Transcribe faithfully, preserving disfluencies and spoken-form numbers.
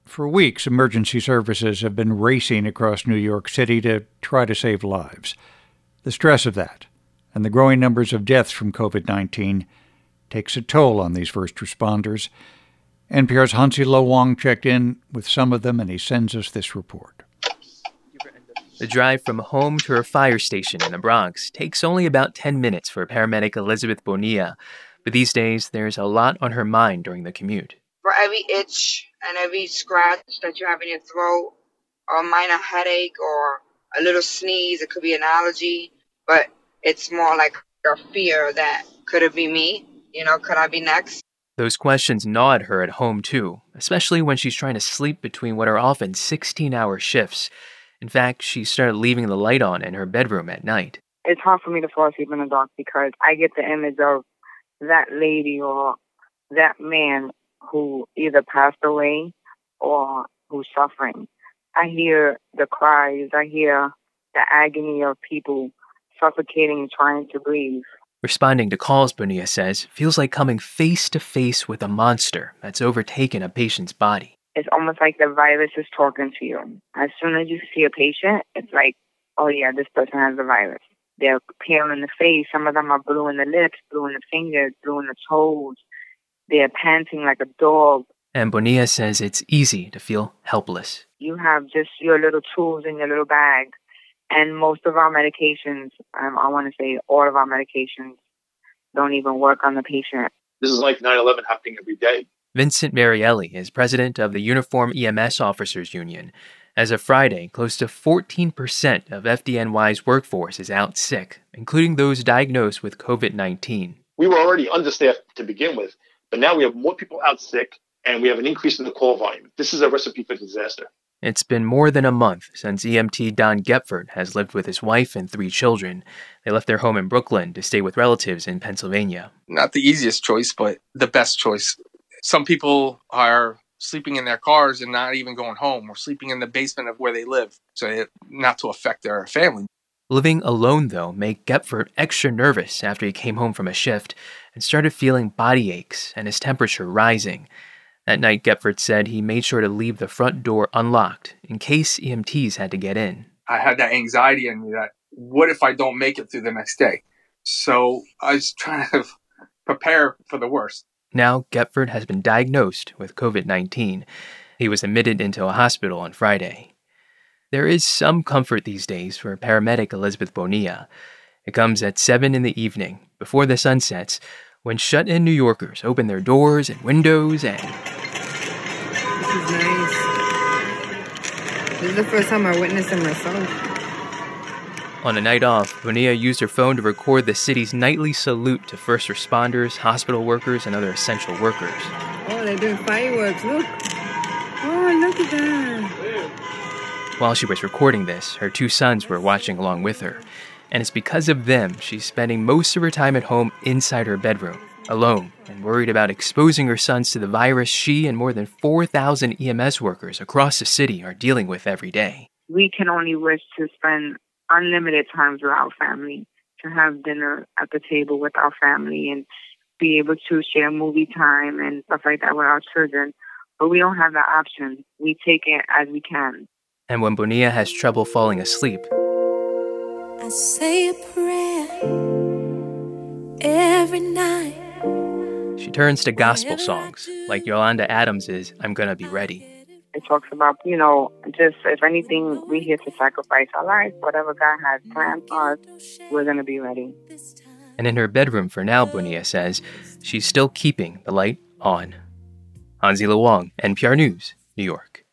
For weeks, emergency services have been racing across New York City to try to save lives. The stress of that and the growing numbers of deaths from covid nineteen takes a toll on these first responders. N P R's Hansi Lo Wang checked in with some of them, and he sends us this report. The drive from home to her fire station in the Bronx takes only about ten minutes for paramedic Elizabeth Bonilla, but these days there's a lot on her mind during the commute. For every itch and every scratch that you have in your throat, or a minor headache or a little sneeze, it could be an allergy, but it's more like a fear that could it be me? You know, could I be next? Those questions gnaw at her at home too, especially when she's trying to sleep between what are often sixteen-hour shifts. In fact, she started leaving the light on in her bedroom at night. It's hard for me to fall asleep in the dark because I get the image of that lady or that man who either passed away or who's suffering. I hear the cries. I hear the agony of people suffocating and trying to breathe. Responding to calls, Bonilla says, feels like coming face to face with a monster that's overtaken a patient's body. It's almost like the virus is talking to you. As soon as you see a patient, it's like, oh yeah, this person has the virus. They're pale in the face. Some of them are blue in the lips, blue in the fingers, blue in the toes. They're panting like a dog. And Bonilla says it's easy to feel helpless. You have just your little tools in your little bag. And most of our medications, um, I want to say all of our medications, don't even work on the patient. This is like nine eleven happening every day. Vincent Marielli is president of the Uniform E M S Officers Union. As of Friday, close to fourteen percent of F D N Y's workforce is out sick, including those diagnosed with covid nineteen. We were already understaffed to begin with, but now we have more people out sick, and we have an increase in the call volume. This is a recipe for disaster. It's been more than a month since E M T Don Gepford has lived with his wife and three children. They left their home in Brooklyn to stay with relatives in Pennsylvania. Not the easiest choice, but the best choice. Some people are sleeping in their cars and not even going home, or sleeping in the basement of where they live, so it, not to affect their family. Living alone, though, made Gepford extra nervous after he came home from a shift and started feeling body aches and his temperature rising. That night, Gepford said he made sure to leave the front door unlocked in case E M Ts had to get in. I had that anxiety in me that, what if I don't make it through the next day? So I was trying to prepare for the worst. Now, Gepford has been diagnosed with covid nineteen. He was admitted into a hospital on Friday. There is some comfort these days for paramedic Elizabeth Bonilla. It comes at seven in the evening, before the sun sets, when shut-in New Yorkers open their doors and windows and... This is nice. This is the first time I witnessed it myself. On a night off, Bonilla used her phone to record the city's nightly salute to first responders, hospital workers, and other essential workers. Oh, they're doing fireworks. Look. Oh, look at that. While she was recording this, her two sons were watching along with her. And it's because of them she's spending most of her time at home inside her bedroom, alone, and worried about exposing her sons to the virus she and more than four thousand E M S workers across the city are dealing with every day. We can only wish to spend unlimited times with our family, to have dinner at the table with our family and be able to share movie time and stuff like that with our children. But we don't have that option. We take it as we can. And when Bonilla has trouble falling asleep, I say a prayer every night. She turns to gospel songs, like Yolanda Adams's I'm Gonna Be Ready. It talks about, you know, just if anything, we're here to sacrifice our lives. Whatever God has planned for us, we're going to be ready. And in her bedroom for now, Bonilla says, she's still keeping the light on. Hansi Lo Wang, N P R News, New York.